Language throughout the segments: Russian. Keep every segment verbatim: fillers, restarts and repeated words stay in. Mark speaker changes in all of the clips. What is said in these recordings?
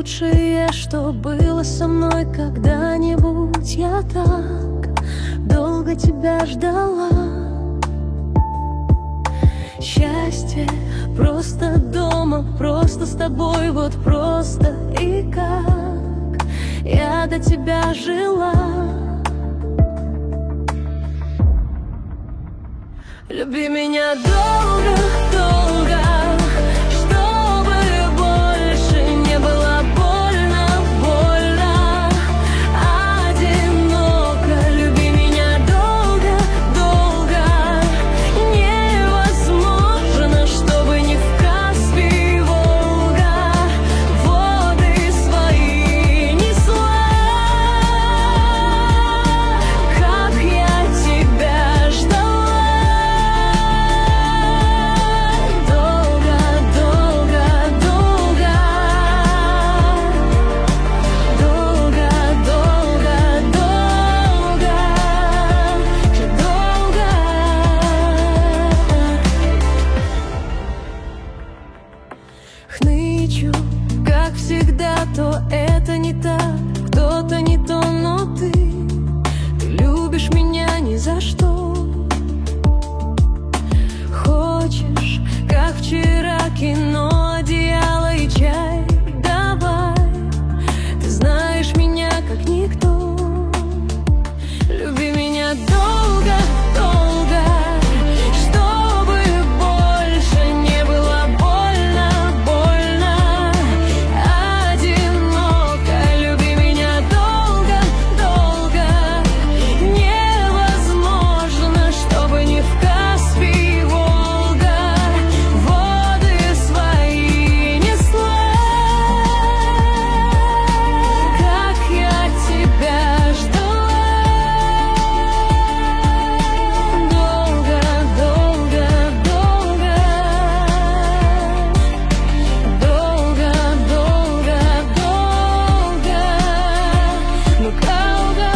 Speaker 1: лучшее, что было со мной когда-нибудь. Я так долго тебя ждала. Счастье просто дома, просто с тобой, вот просто. И как я до тебя жила. Люби меня долго, долго, чтобы больше не было больно, больно, одиноко. Люби меня долго, долго, невозможно, чтобы не в Каспий, Волга воды свои несла. Как я тебя ждала. Хнычу, как всегда, то это не так, кто-то не то, но ты, ты любишь меня ни за что. Хочешь, как вчера, кино, одеяло и чай, давай, ты знаешь меня как никто. Люби меня долго, долго, чтобы больше не было больно, больно, одиноко. Люби меня долго, долго, невозможно, чтобы не в Каспий, Волга воды свои несла. Как я тебя ждала. Долго, долго, долго, долго, долго, долго, ну долго.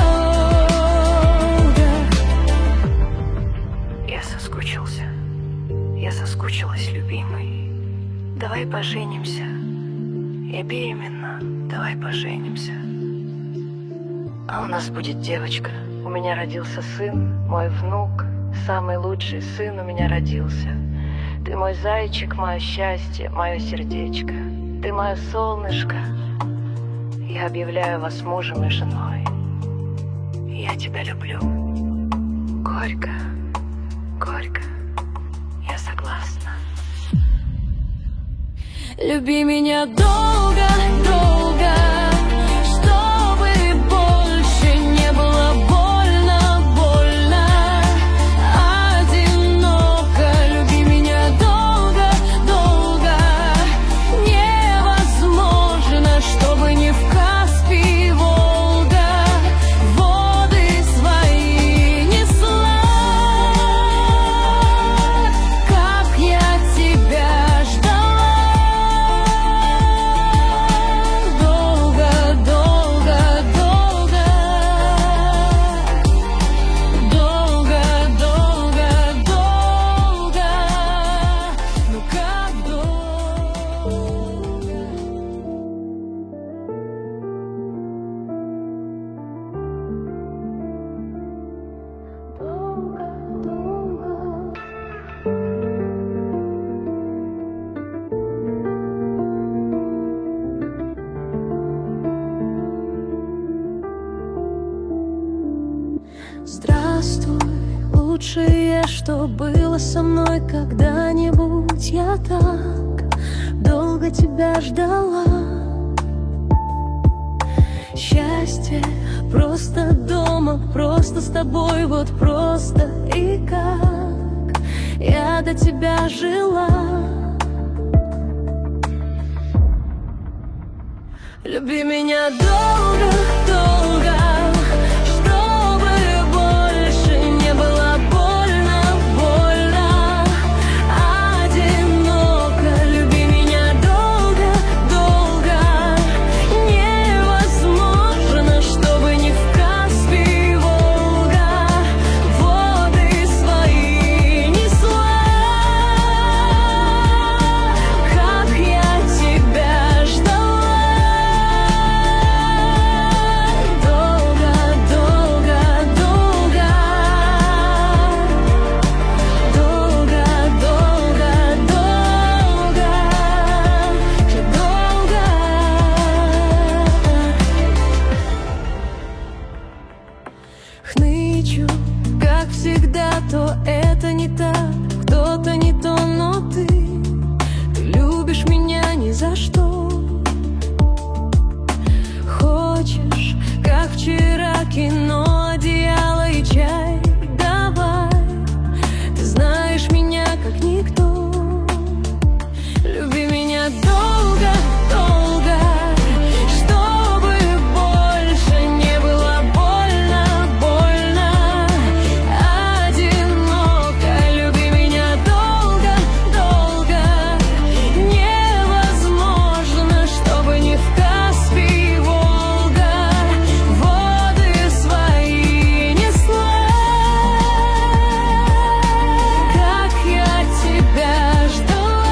Speaker 2: Я соскучился, я соскучилась, любимый. Давай поженимся. Я беременна, давай поженимся. А у нас будет девочка. У меня родился сын, мой внук, самый лучший сын у меня родился. Ты мой зайчик, мое счастье, мое сердечко. Ты мое солнышко. Я объявляю вас мужем и женой. Я тебя люблю. Горько, горько, я согласна.
Speaker 1: Люби меня долго, долго, чтобы больше не было больно, больно, одиноко. Люби меня долго, долго, невозможно, чтобы не в Каспий, Волга воды свои несла. Как я тебя ждала. Здравствуй, лучшее, что было со мной когда-нибудь. Я так долго тебя ждала. Счастье просто дома, просто с тобой, вот просто. И как я до тебя жила. Люби меня долго, долго, чтобы больше не было больно, больно, одиноко. Люби меня долго, долго, невозможно, чтобы не в Каспий, Волга воды свои несла. Как я тебя ждала. то это не так, кто-то не то, но ты Ты любишь меня ни за что. Хочешь, как вчера, кино, одеяло и чай, давай. Ты знаешь меня как никто. Люби меня долго, долго, чтобы больше не было больно, больно, одиноко. Люби меня долго, долго, невозможно, чтобы не в Каспий и Волга воды свои несла. Как я тебя ждала.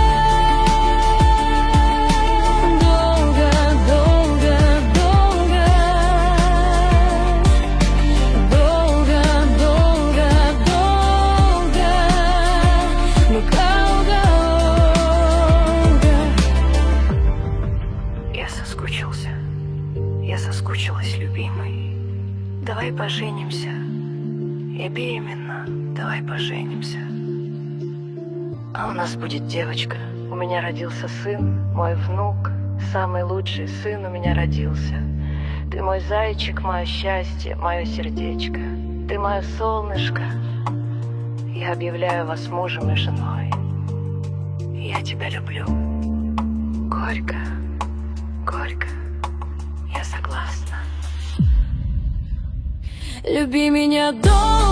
Speaker 1: Долго, долго, долго, долго, долго, долго, ну долго.
Speaker 2: Я соскучился, я соскучилась, любимый. Давай поженимся. Я беременна, давай поженимся. А у нас будет девочка. У меня родился сын, мой внук, самый лучший сын у меня родился. Ты мой зайчик, мое счастье, мое сердечко. Ты мое солнышко. Я объявляю вас мужем и женой. Я тебя люблю. Горько, горько, я согласна.
Speaker 1: Люби меня долго.